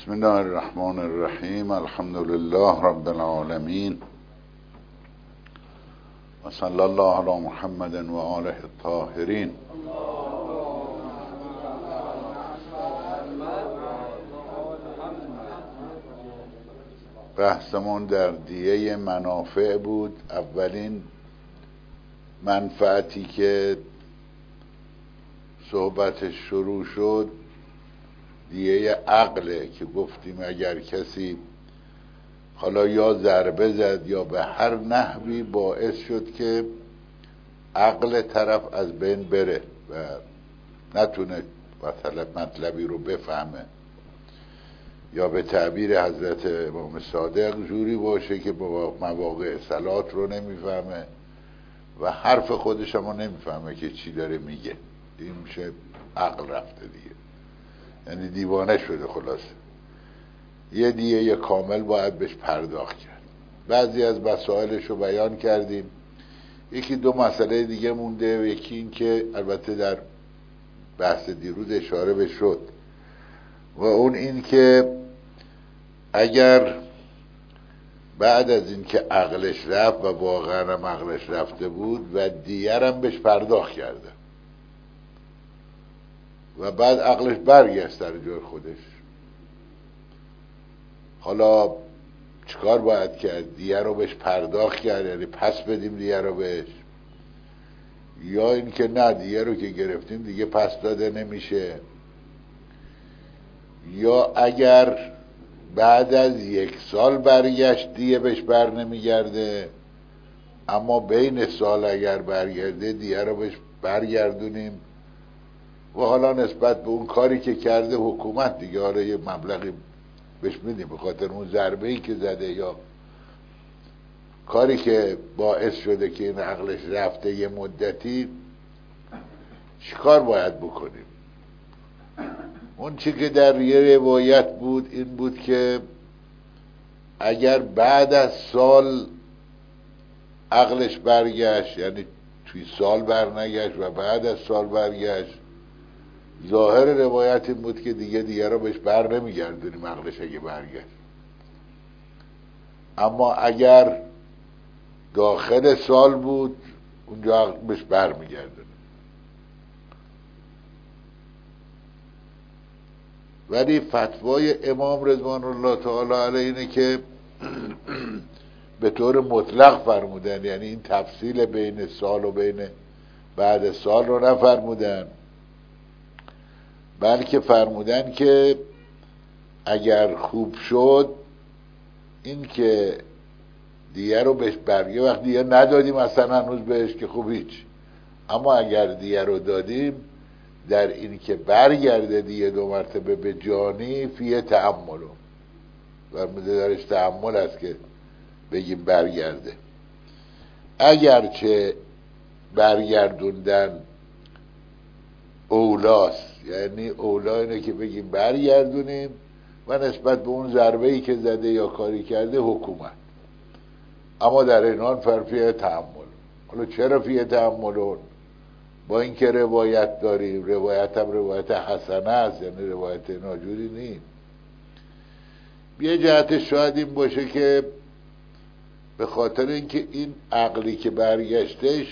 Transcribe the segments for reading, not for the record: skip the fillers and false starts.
بسم الله الرحمن الرحیم. الحمد لله رب العالمین و صلی الله علی محمد و آله الطاهرین. بحثمون در دیه منافع بود. اولین منفعتی که صحبتش شروع شد دیه عقله که گفتیم اگر کسی حالا یا ضربه زد یا به هر نحوی باعث شد که عقل طرف از بین بره و نتونه مطلبی رو بفهمه، یا به تعبیر حضرت امام صادق جوری باشه که مواقع صلات رو نمیفهمه و حرف خودش هم نمیفهمه که چی داره میگه. این میشه عقل رفته دیگه، یعنی دیوانه شده. خلاصه یه دیه کامل باید بهش پرداخت کرد. بعضی از مسائلش رو بیان کردیم. یکی دو مسئله دیگه مونده. یکی این که البته در بحث دیروز اشاره به شد و اون این که اگر بعد از این که عقلش رفت و واقعا هم عقلش رفته بود و دیگر هم بهش پرداخت کرده و بعد عقلش برگشت در جای خودش، حالا چیکار باید کرد؟ دیگه رو بهش پرداخت کرد، یعنی پس بدیم دیگه رو بهش، یا این که نه دیگه رو که گرفتیم دیگه پس داده نمیشه، یا اگر بعد از 1 سال برگشت دیگه بهش بر نمیگرده، اما بین سال اگر برگرده دیگه رو بهش برگردونیم و حالا نسبت به اون کاری که کرده حکومت دیگه حالا یه مبلغی بهش میدیم به خاطر اون ضربه‌ای که زده یا کاری که باعث شده که این عقلش رفته یه مدتی. چیکار باید بکنیم؟ اون چی که در یه روایت بود این بود که اگر بعد از سال عقلش برگشت، یعنی توی سال برنگشت و بعد از سال برگشت، ظاهر روایت این بود که دیگه رو بهش بر نمیگردونیم عقلش اگه برگشت. اما اگر داخل سال بود اونجا عقل بهش بر میگردونیم. ولی فتوای امام رضوان الله تعالی علیه اینه که به طور مطلق فرمودن، یعنی این تفصیل بین سال و بین بعد سال رو نفرمودن، بلکه فرمودن که اگر خوب شد این که دیگه رو بهش برگه وقت دیگه ندادیم اصلا هنوز بهش که خوب هیچ، اما اگر دیگه رو دادیم در این که برگرده دیگه 2 مرتبه به جانی فیه تأملو، فرموده درش تأمل است که بگیم برگرده. اگرچه برگردوندن اولاست، یعنی اولا اینه که بگیم برگردونیم و نسبت به اون ضربه‌ای که زده یا کاری کرده حکومت، اما در این حال فیه تأمل. حالا چرا فیه تأملون؟ با این که روایت داریم، روایت هم روایت حسنه است، یعنی روایت ناجوری نیست. یه جهتش شاید این باشه که به خاطر اینکه این عقلی که برگشته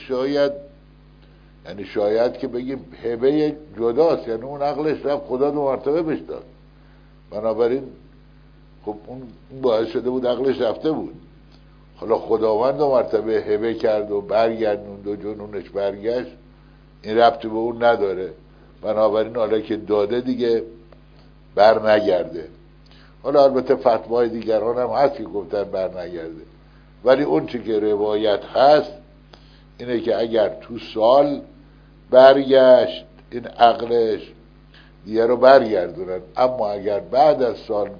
شاید که بگیم هبه جداست، یعنی اون عقلش رفت خدا 2 مرتبه بهش داد، بنابراین خب اون باعث شده بود عقلش رفته بود. حالا خداوند 2 مرتبه هبه کرد و برگردوند و جنونش برگشت، این ربطی به اون نداره، بنابراین حالا که داده دیگه بر نگرده. حالا البته فتوای دیگران هم هست که گفتن بر نگرده، ولی اون چی که روایت هست اینه که اگر تو سال برگشت این عقلش دیگه رو برگردونن، اما اگر بعد از سال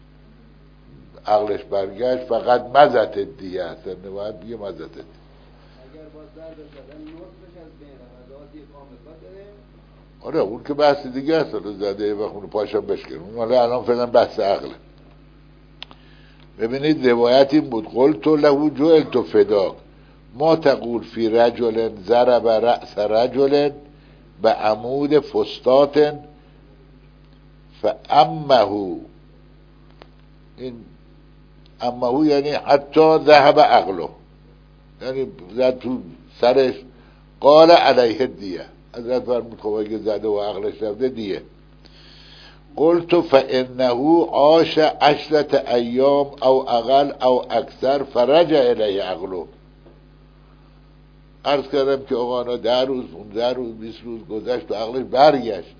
عقلش برگشت فقط مزت دیگه هست، نباید بگه مزت دیگه. اگر باز درد شدن نطفش از بین رمضات یک آمدگاه داره. آره اون که بحث دیگه هست، حالا زده و خونه پاشم بشکنم، حالا الان فعلا بحث عقله. ببینید روایت این بود قلت له جعلت فداک ما تقول فی رجل ضرب رأس رجل بعمود فسطاط فامه این اما او یعنی حتی ذهب عقله، یعنی زد تو سرش. قال علیه دیه، حضرت فرمود خب اگه زده و عقلش رفته دیه. قلت فانه عاش 10 ایام او اقل او اکثر فرجع الیه عقله. عرض کردم که آقا 10 روز 15 روز 20 روز گذشت و عقلش برگشت.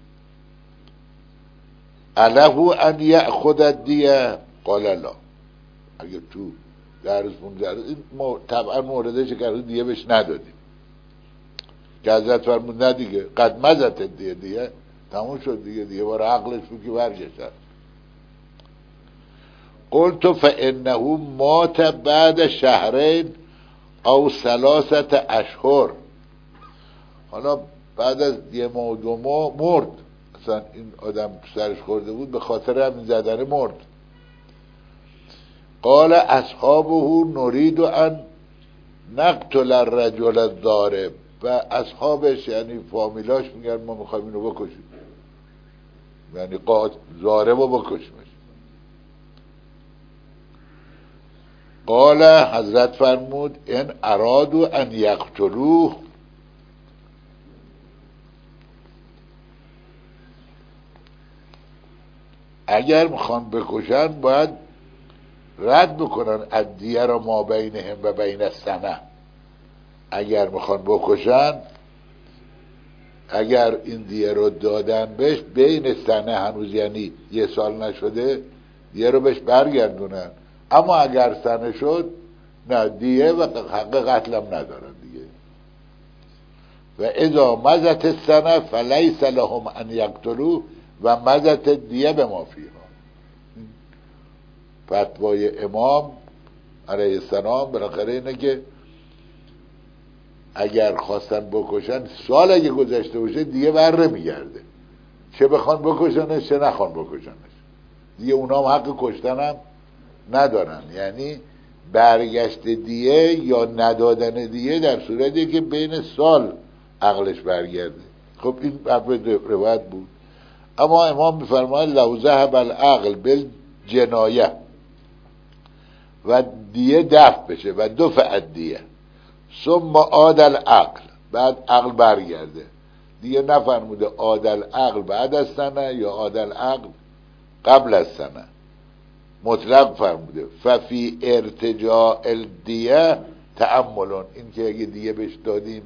اله ان یأخذ الدیه قال لا. اگه تو 10 روز 15 روز طبعا موردش که دیه بهش ندادیم که حضرت فرمود نه دیگه قد مزت دیه تموم شد دیگه بار عقلش رو که برگشت. قلت فانه مات بعد شهرین او 3 اشهر. حالا بعد از 1 ماه و 2 ماه مرد. اصلا این آدم سرش خورده بود، به خاطر همین زدن مرد. قال اصحابه نريد ان نقتل الرجل الضارب. و اصحابش یعنی فامیلاش میگن ما میخوایم اینو بکشیم، یعنی ضارب رو بکشیمش. قال حضرت فرمود ان ارادوا ان یقتلوه اگر میخوان بکشن باید رد بکنن الدیه را ما بینهم و بین السنه. اگر میخوان بکشن، اگر این دیه رو دادن بهش بین سنه هنوز یعنی 1 سال نشده دیه رو بهش برگردونن. اما اگر سنه شد نه دیه و حق قتلم ندارن دیگه. و اذا مزت السنه فلیس لهم ان یقتلوا و مزت دیه به ما فیها. فتوای امام علیه السلام بالاخره اینه که اگر خواستن بکشن، سال اگه گذشته باشه دیگه بر نمیگرده، چه بخوان بکشنش چه نخوان بکشنش دیگه. اونا هم حق کشتن هم ندارن. یعنی برگشت دیه یا ندادن دیه در صورتی که بین سال عقلش برگرده. خب این روایت بود. اما امام میفرماید لو ذهب العقل بالجنایه و دیه دفع بشه و دفع دیه ثم عاد العقل، بعد عقل برگرده. دیگه نفرموده عاد العقل بعد از سنه یا عاد العقل قبل از سنه، مطلق فرموده. ففی ارتجاع الدیه تأملون. این که اگه دیه بهش دادیم،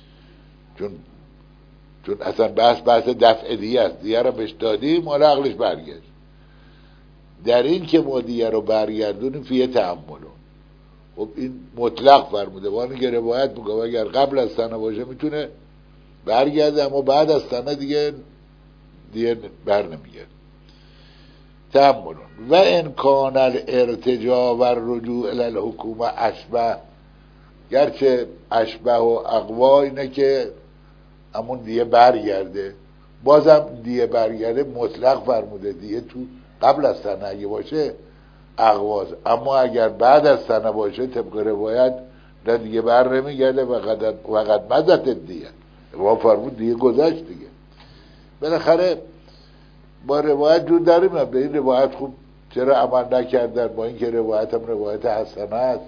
چون اصلا بحث دفع دیه است، دیه رو بهش دادیم حالا عقلش برگشت. در این که ما دیه رو برگردونیم فیه تأملون. خب این مطلق فرموده. وانی که روایت میگه اگر قبل از سنه باشه میتونه برگرده، اما بعد از سنه دیگه بر نمیگرد. تأملون. و امکان الارتجاع و الرجوع الی الحکومه اشبه، گرچه اشبه و اقوا اینه که همون دیگه برگرده، بازم دیگه برگرده مطلق فرموده. دیگه تو قبل از سنه اگه باشه اقواز، اما اگر بعد از سنه باشه طبق روایت نه دیگه بر نمیگرده. وقد مزت دیگه ما فرمود دیگه گذشت دیگه. بالاخره با روایت جور داریم. به این روایت خوب چرا عمل نکردن، با اینکه روایت هم روایت حسنه است.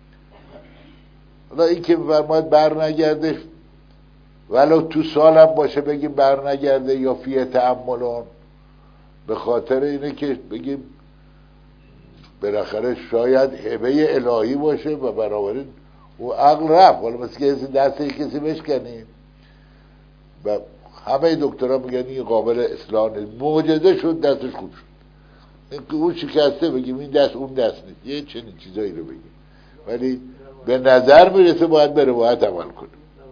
حالا این که فرماید بر نگرده ولو تو سالم باشه بگیم بر نگرده یا فیه تأملون، به خاطر اینه که بگیم بالاخره شاید هبه الهی باشه و بنابراین او عقل رفت. حالا مثل که دست کسی بشکنیم و همه دکترها میگن این قابل اصلاح نیست، معجزه شد دستش خوب شد. این که اون شکسته بگیم این دست اون دست نیست، یه چنین چیزایی رو بگیم. ولی به نظر میرسه باید به روایت عمل کنیم.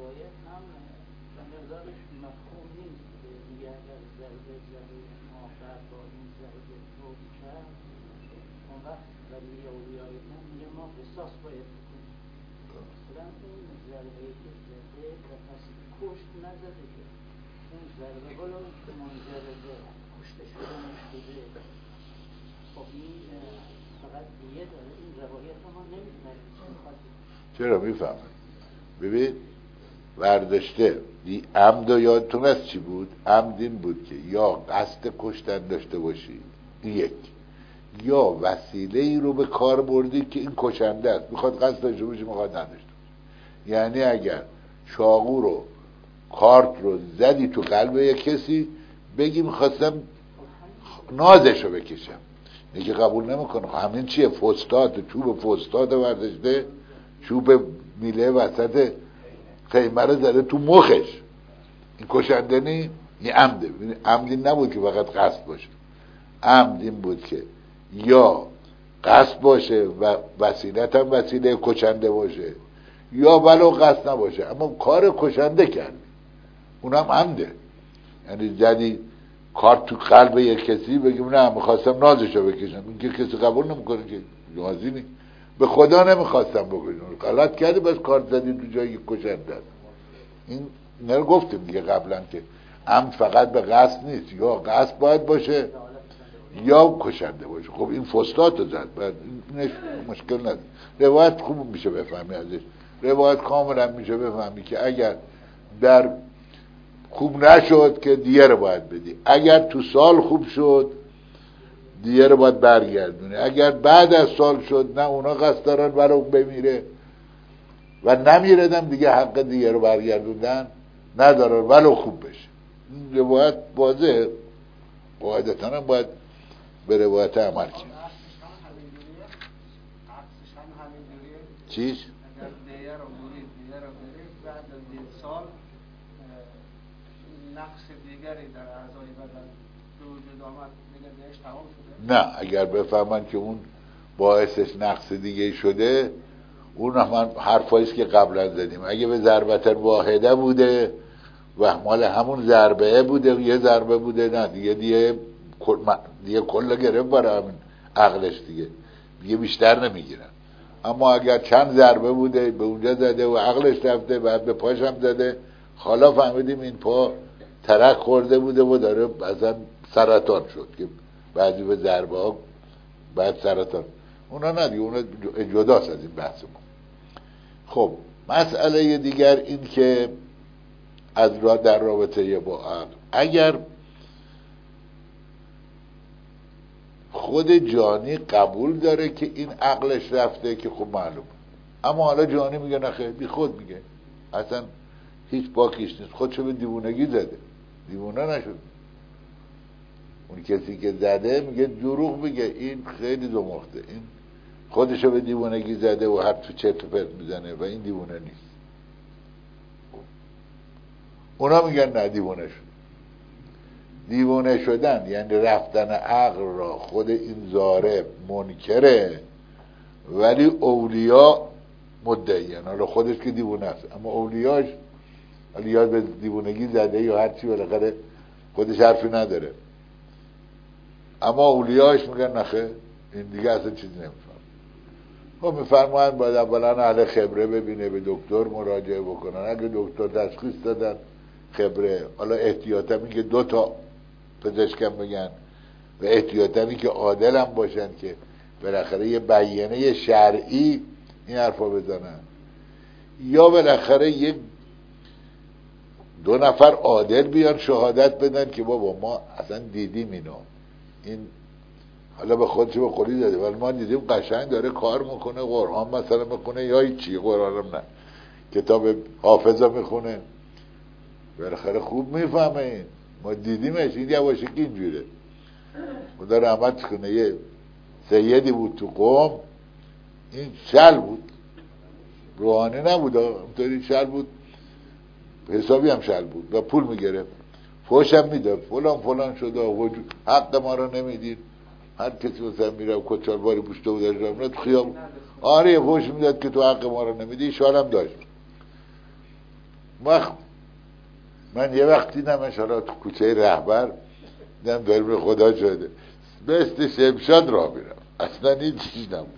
چرا میفهمه؟ ببین ورداشته عمد و یادتون از چی بود؟ عمد این بود که یا قصد کشتن داشته باشی، یک، یا وسیله ای رو به کار بردید که این کشنده است، میخواد قصد داشته باشه میخواد نداشته باشه. یعنی اگر چاقو رو کارت رو زدی تو قلب یک کسی، بگی میخواستم نازش رو بکشم، اینه که قبول نمیکنه. همین چیه؟ فستاد، چوب فستاد ورداشته، چوب میله وسط خیمه رو زده تو مخش، این کشنده نی؟ این عمده. عمدی نبود که فقط قصد باشه، عمد این بود که یا قصد باشه و وسیلت هم وسیله کشنده باشه، یا ولو قصد نباشه اما کار کشنده کرد، اونم عمده. یعنی زدی کارت تو قلب یک کسی، بگیم نه میخواستم نازشو بکشم، این که کسی قبول نمیکنه که نازی نی، به خدا نمیخواستم بکشم، غلط کردی بس کارت زدی تو جایی کشنده است. این رو گفتیم دیگه قبلا که عمد فقط به قصد نیست، یا قصد باید باشه یا کشنده باشه. خب این فستات رو زد، بعد اینش مشکل نداره، روایت خوب میشه بفهمی ازش، روایت کاملا میشه بفهمی که اگر در خوب نشد که دیگه رو باید بدی، اگر تو سال خوب شد دیگه رو باید برگردونی، اگر بعد از سال شد نه اونا قصد دارن برای بمیره و نمیردم دیگه حق دیگه رو برگردوندن ندارن ولو خوب بشه. این روایت واضحه، قاعدتا هم باید به روایت عمل کنیم. چیش؟ اگر دیگه رو برید بعد از یک سال نقص دیگری در اعضای بدن به وجود آمد، دیگه دیگهش تمام شده؟ نه، اگر بفهمن که اون باعثش نقص دیگه شده، اون هم حرفاییست که قبلا زدیم. اگه به ضربت واحده بوده و مال همون ضربه بوده، یه ضربه بوده، نه دیگه کل گرفت برای همین عقلش، دیگه بیشتر نمیگیرن. اما اگر چند ضربه بوده، به اونجا زده و عقلش رفته، بعد به پاش هم زده، حالا فهمیدیم این پا ترک خورده بوده و داره اصلا سرطان شد، که بعضی به ضربه ها بعد سرطان، اونا نه دیگه، اونا جداست از این بحث ما. خب مسئله دیگر این که از در رابطه با عقل، اگر خود جانی قبول داره که این عقلش رفته که خب معلوم، اما حالا جانی میگه نخیر، بی خود میگه اصلا هیچ باکیش نیست، خودشو به دیوونگی زده، دیوونه نشد. اون کسی که زده میگه دروغ میگه، این خیلی دماغته، این خودشو به دیوونگی زده و حرف چرت و پرت میزنه و این دیوونه نیست. اونا میگن نه، دیوونه شد. دیوانه شدن یعنی رفتن عقل را خود این ضارب منکره، ولی اولیا مدعیان، حالا خودش که دیوانه است اما اولیاش یا به دیوانگی زده یا هرچی، بالاخره خودش حرفی نداره، اما اولیاش میگن نخه این دیگه اصلا چیزی نمیفهم. خب میفرمایند باید اولا اهل خبره ببینه، به دکتر مراجعه بکنن، اگه دکتر تشخیص دادن خبره، حالا احتیاطا میگه 2 تا پزشکم بگن و احتیاطا که عادل هم باشن که بالاخره یه بیانیه شرعی این حرفا بزنن، یا بالاخره 2 نفر عادل بیان شهادت بدن که بابا ما اصلا دیدیم اینا، این حالا به خودش به قولی داده ولی ما دیدیم قشنگ داره کار میکنه، قرآن مثلا میخونه یا هیچی، قرآن هم نه، کتاب حافظه میخونه، بالاخره خوب میفهمه، این ما دیدیمش، این یواشکی اینجوره. خدا رحمت کنه، یه سیدی بود تو قوم، این شل بود، روحانی نبود، همطوری شل بود، حسابی هم شل بود و پول میگرفت، فوش هم میداد، فلان شده، حق ما رو نمیدید، هر کسی مثلا میره کچال باری پوشته بود اجرام خیاب، آره فوش میداد که تو حق ما رو نمیدی، شال هم داشت. من یه وقتی دیدمش، حالا تو کوچه رهبر دیدم دلم خدا شده، مثل شمشاد راه میرم، اصلا این چیز نبود.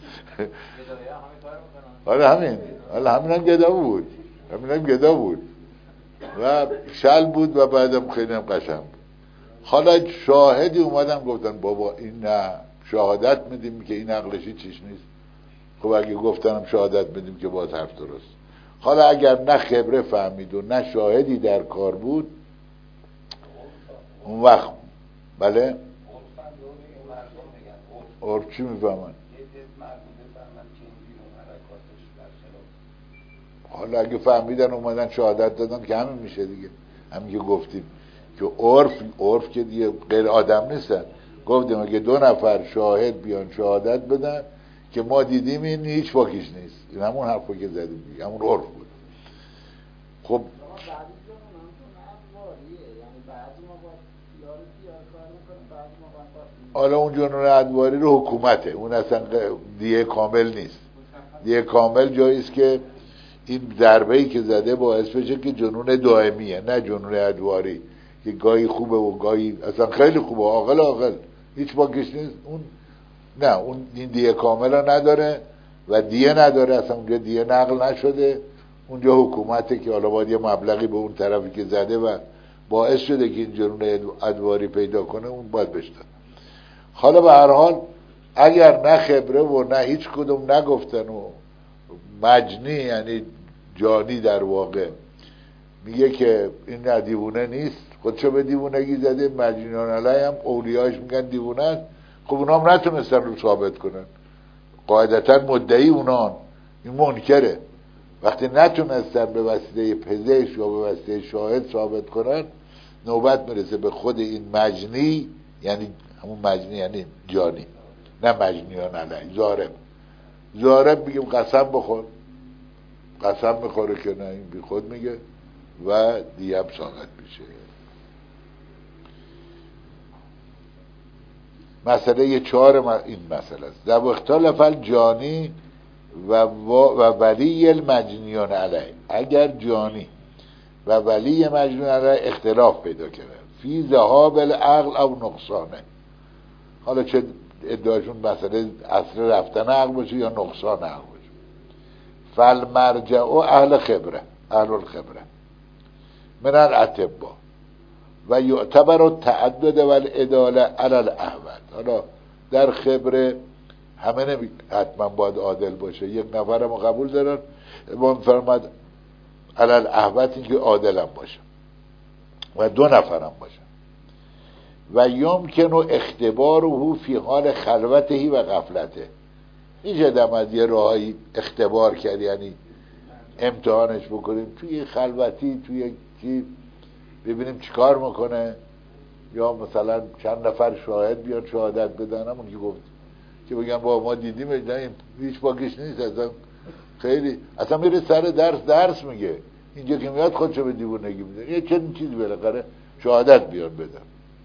حالا همین هم گدا بود و شل بود و بعدم خیلی هم قشنگ بود. حالا شاهدی اومدن گفتن بابا این نه، شهادت میدیم که این عقلشی چیش نیست. خب اگه گفتنم شهادت میدیم که باز حرف درست. حالا اگر نه خبره فهمید و نه شاهدی در کار بود، اون وقت بله عرف چی میفهمن؟ مردم بفهمن که این بیرون حرکاتش برخلاف. حالا اگه فهمیدن اومدن شهادت دادن که همین میشه دیگه، همین که گفتیم که عرف که دیگه غیر آدم نیستن. گفتیم اگه 2 نفر شاهد بیان شهادت بدن که ما دیدیم این هیچ واکیش نیست، این همون حرفی که زدیم دیگه، همون عرف بود. خب حالا اون جنون ادواری رو حکومته، اون اصلا دیه کامل نیست. دیه کامل جاییست که این ضربه‌ای که زده باعث بشه که جنون دائمیه، نه جنون ادواری که گاهی خوبه و گاهی اصلا خیلی خوبه، عاقل هیچ باکش نیست. اون نه، اون این دیه کامل رو نداره و دیه نداره، اصلا اونجا دیه نقل نشده، اونجا حکومته که حالا باید یه مبلغی به اون طرفی که زده و باعث شده که این جنون ادواری پیدا کنه اون باید بشته. حالا به هر حال اگر نه خبره و نه هیچ کدوم نگفتن و مجنی یعنی جانی در واقع میگه که این نه دیوونه نیست، خودشو به دیوونگی زده، مجنیان علیه هم اولیاش میگن دیوونه است. خب اونا هم نتونستن رو ثابت کنن، قاعدتا مدعی اونان، این منکره. وقتی نتونستن به وسیله پزشک یا به وسیله شاهد ثابت کنن، نوبت میرسه به خود این مجنی، یعنی همون مجنی یعنی جانی، نه مجنیان علیه، زارب میگیم قسم بخور، قسم میخوره که نه این بی خود میگه و دیگه هم ساقط میشه. مسئله 4 این مسئله است. در اختلاف الجانی و ولی المجنیان علیه، اگر جانی و ولی مجنون علیه اختلاف پیدا کرده فی ذهاب العقل او نقصانه، حالا چه ادعاشون مسئله اصل رفتن عقل باشه یا نقصان عقل باشه، فالمرجع اهل الخبره من الاطباء و یعتبر التعدد والعداله علی الاحوال. حالا در خبره همه نمی حتما باید عادل باشه، یک نفر هم قبول دارن، ما فرماد علی الاحوال این که عادل هم باشه و 2 نفر هم باشه. و یمکن اختباره فی حال خلوته و غفلته، میشه دم از یه راهی اختبار کرد، یعنی امتحانش بکنیم توی خلوتی، توی کی ببینیم چیکار میکنه، یا مثلا چند نفر شاهد بیان شهادت بدن، همون که گفت که بگن با ما دیدیم این هیچ باکش نیست، اصلا خیلی اصلا میره سر درس میگه، اینجا که میاد خودشو به دیوونگی میده، یه چنین چیزی بالاخره شهادت بیان بدن.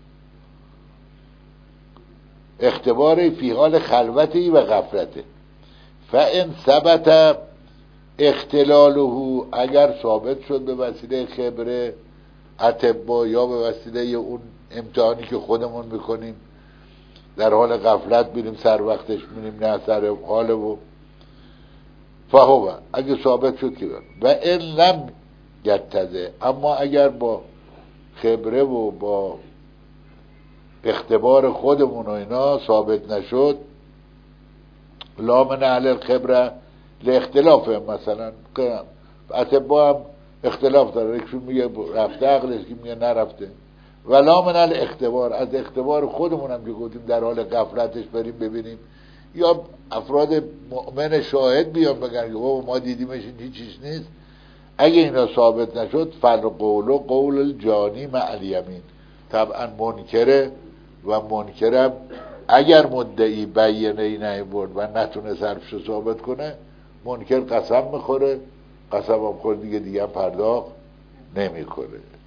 اختبار فی حال خلوتی و غفلته، فان ثبت اختلاله، اگر ثابت شد به وسیله خبره اطبا یا به وسیله اون امتحانی که خودمون میکنیم، در حال غفلت میریم سر وقتش میریم نه سر حال و فهو، اگه ثابت شد که و ان لم یتزه، اما اگر با خبره و با اختبار خودمون و اینا ثابت نشد، لا من اهل الخبره لاختلاف، مثلا اطبا هم اختلاف داره، یکشون میگه رفته عقلش، که میگه نرفته، ولا من الاختبار، از اختبار خودمون هم که گفتیم در حال غفلتش بریم ببینیم، یا افراد مؤمن شاهد بیان بگن که بابا ما دیدیمش این چیز نیست، اگه اینا ثابت نشد فالقول قول الجانی مع الیمین، طبعا منکره و منکرم اگر مدعی بیانه ای نیاورد و نتونه صرفشو ثابت کنه، منکر قسم میخوره، قسم هم خورد دیگه هم پرداخت نمیکنه.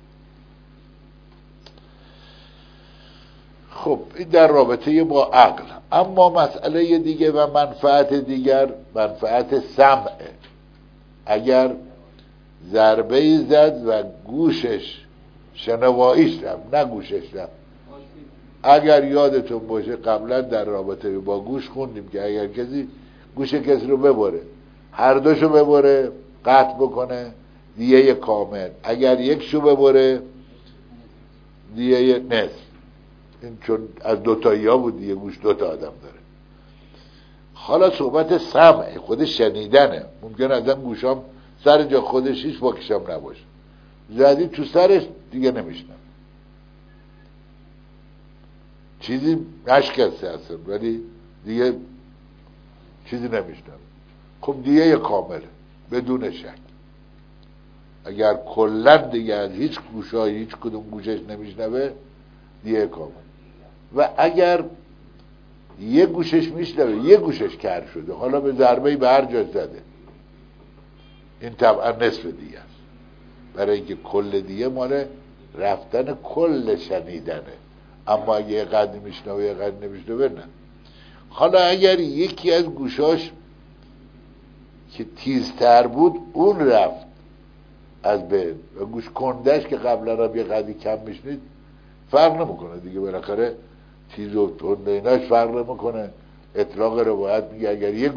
خب این در رابطه با عقل. اما مسئله دیگه و منفعت دیگر، منفعت سمعه. اگر ضربه زد و گوشش شنواییش رفت، نه گوشش رفت. اگر یادتون باشه قبلا در رابطه با گوش خوندیم که اگر کسی گوش کسی رو ببره، هر دوشو ببره قطع بکنه دیه کامل، اگر یک شو ببره دیه نصف. این چون از 2 تایی ها بود دیگه، گوش 2 تا آدم داره. حالا صحبت سمع، خود شنیدنه، ممکن ازم گوشام سر جا خودش هیچ باکشم نباشه، زدی تو سرش دیگه نمیشنم، چیزی نشکسته اصلا ولی دیگه چیزی نمیشنوه. خب دیگه کامله بدون شک. اگر کلا دیگه از هیچ گوشای هیچ کدوم گوشش نمیشنوه دیگه کامل. و اگر یه گوشش میشنوه یه گوشش کر شده، حالا به ضربه‌ای به هر جا زده، این طبعا نصف دیگه است، برای اینکه کل دیگه مال رفتن کل شنیدنه. اما اگه یه قدری میشنوه یه قدری نمیشنوه نه. حالا اگر یکی از گوشاش که تیزتر بود اون رفت از بین و گوش کندش که قبلا هم یه قدری کم میشنید، فرق نمیکنه دیگه، بالاخره تیز و تند ایناش فرق نمیکنه. اطلاق روایت میگه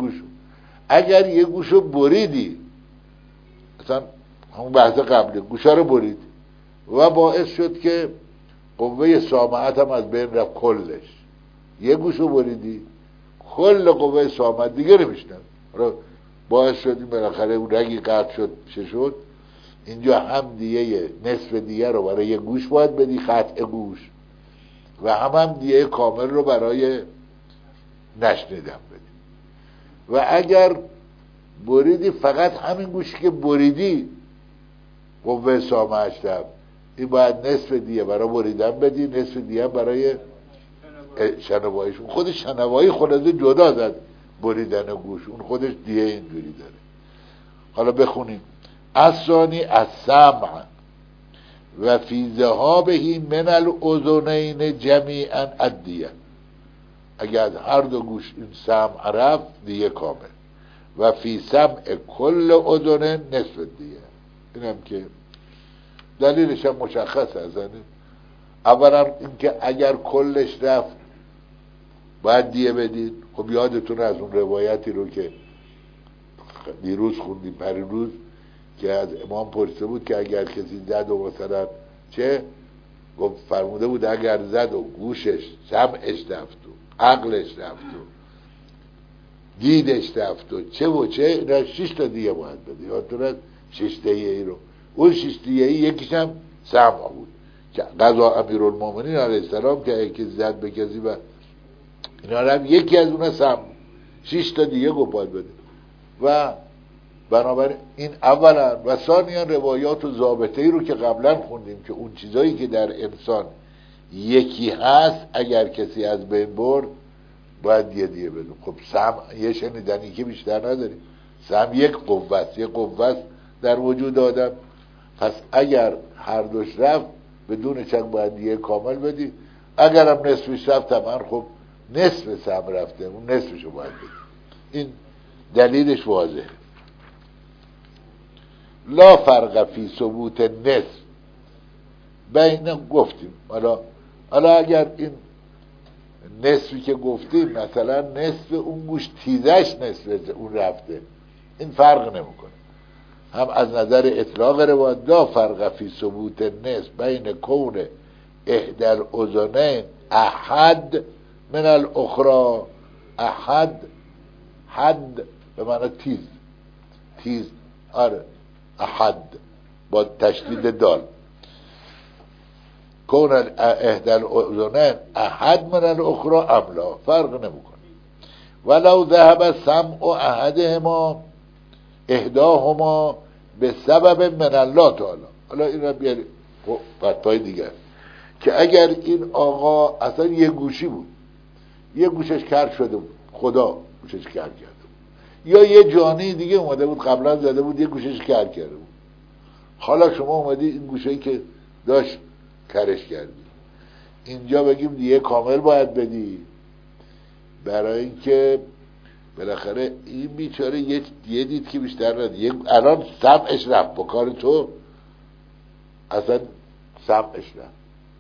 اگر یه گوشو بریدی، مثلا همون بحث قبلی گوشا رو برید و باعث شد که قوه سامعت هم از بین رفت کلش، یه گوشو بریدی کل قوه سامعت دیگه نمیشنن، باعث شد این بالاخره اون رگی قطع شد چه شد. اینجا هم دیگه نصف دیگه رو برای یه گوش باید بدی، قطع گوش، و هم دیگه کامل رو برای نشنیدن بدی. و اگر بریدی فقط همین گوشی که بریدی قوه سامعش رفت، این باید نصف دیگه برای بریدن بدی، نصف دیگه برای شنواییش. خود شنوایی خودش جدا زد بریدن گوش، اون خودش دیگه اینجوری داره. حالا بخونیم. الثانی السمع و فی ذهابه من الاذنین جمیعا الدیه. اگر از هر دو گوش این سمع رفت دیگه کامل. و فی سمع کل اذن نصف دیگه. اینم که دلیلش هم مشخص است. اولا اینکه اگر کلش رفت باید دیگه بدید. خب یادتون از اون روایتی رو که دیروز خوندیم پریروز که از امام پرسیده بود که اگر کسی زد و مثلا چه گفت، فرموده بود اگر زد و گوشش سمعش رفت و عقلش رفت و دیدش رفت و چه اینا 6 تا دیگه باید بده. یادتون از 6 دیگه رو، اون 6 دیگه یکیش هم سمع بود که قضا امیرالمومنین علیه السلام که یکی زد به کسی و اینا رو هم یکی از اونها سمع، 6 تا دیگه گفت باید بده. و بنابراین این اولا. و ثانیا روایات و ضابطه‌ای رو که قبلا خوندیم که اون چیزایی که در انسان یکی هست اگر کسی از بین برد باید یه دیگه بده. خب سمع یه شنیدنی که بیشتر نداریم، سمع یک قوت در وجود آدم. پس اگر هر دوش رفت بدون شک باید دیگه کامل بدی. اگر هم نصفش رفت من خب نصف سمع رفته، اون نصفشو باید بدی. این دلیلش واضحه. لا فرق فی ثبوت نصف بین، گفتیم حالا اگر این نصفی که گفتیم مثلا نصف اون گوش تیزش نصف اون رفته، این فرق نمیکنه. هم از نظر اطلاق روایت لا فرق فی ثبوت نصف بین کون احدی الاذنین احد من الاخرى. احد، حد به معنی تیز، آره احد با تشدید دال. کون احدی الاذنین احد من الاخرى املا، فرق نمیکنه. ولو ذهب سمع احداهما به سبب من الله تعالی. حالا این رو بیاریم فتوای دیگر که اگر این آقا اصلا یه گوشی بود، یه گوشش کر شده بود، خدا گوشش کر کرده بود، یا یه جانی دیگه اومده بود قبلا زده بود یه گوشش کر کرده بود، حالا شما اومدی این گوشه‌ای که داشت کرش کردی، اینجا بگیم دیگه کامل باید بدی، برای اینکه بالاخره این بیچاره یه دید که بیشتر ندید. الان سمعش رفت با کار تو، اصلا سمعش رفت،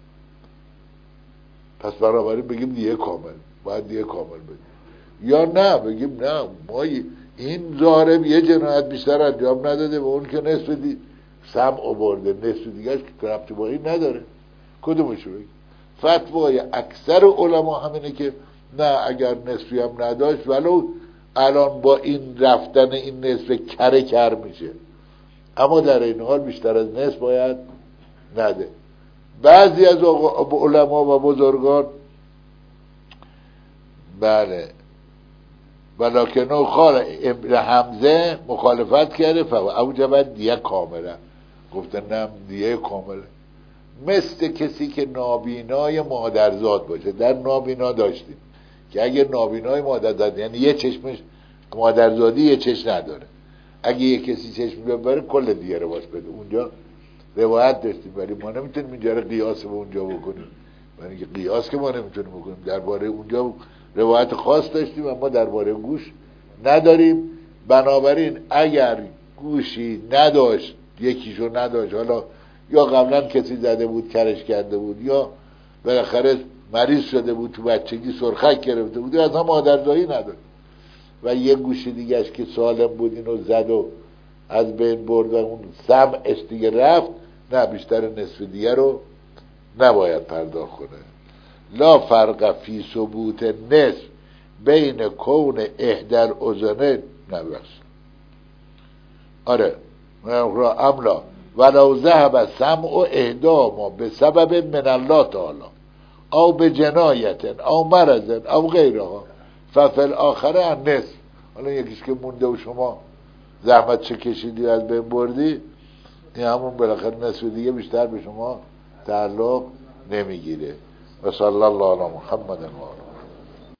پس بنابراین بگیم دیگه کامل، باید دیگه کامل بدیم. یا نه بگیم نه، ما این ظالم یه جنایت بیشتر انجام نداده و اون که نصف سمع برده، نصف دیگه که ربطی با این نداره. کدومشو بگیم؟ فتوای اکثر علما همینه که نه، اگر نصفی هم نداشت ولو الان با این رفتن این نصف کر میشه، اما در این حال بیشتر از نصف باید نده. بعضی از علما و بزرگان بله ولکن قال ابن حمزه مخالفت کرده فاوجب دیه کامله، گفته نه دیه کامله. مثل کسی که نابینای مادرزاد باشه. در نابینا داشتیم که اگه نابینای مادرزاد یعنی یه چشمش مادرزادی یه چشم نداره، اگه یه کسی چشم ببره کل دیگه رو باش بده. اونجا روایت داشتیم ولی ما نمیتونیم اینجا رو قیاس به اونجا بکنیم، یعنی که قیاس که ما نمیتونیم بکنیم. درباره اونجا روایت خاص داشتیم اما درباره گوش نداریم. بنابراین اگر گوشی نداشت، یکیشو نداشت، حالا یا قبلا کسی زده بود کرش کرده بود یا بالاخره مریض شده بود تو بچگی سرخک گرفته بود یا اصلا مادرزایی نداشت و یه گوشی دیگهش که سالم بود اینو زد و از بین برد و اون سمعش دیگه رفت، نه بیشتر نصف دیگه رو نباید پرداخت کنه. لا فرق فی ثبوت نصف بین کون احدر اذنه نبست. آره املا ولو ذهب سمع احداما به سبب من الله تعالی او به جنایت او مرض او غیرها ففل آخره النصف. حالا یکیش که مونده و شما زحمت چه کشیدی از بین بردی، این همون بالاخره نصف دیگه بیشتر به شما تعلق نمیگیره. و صلی الله علی محمد و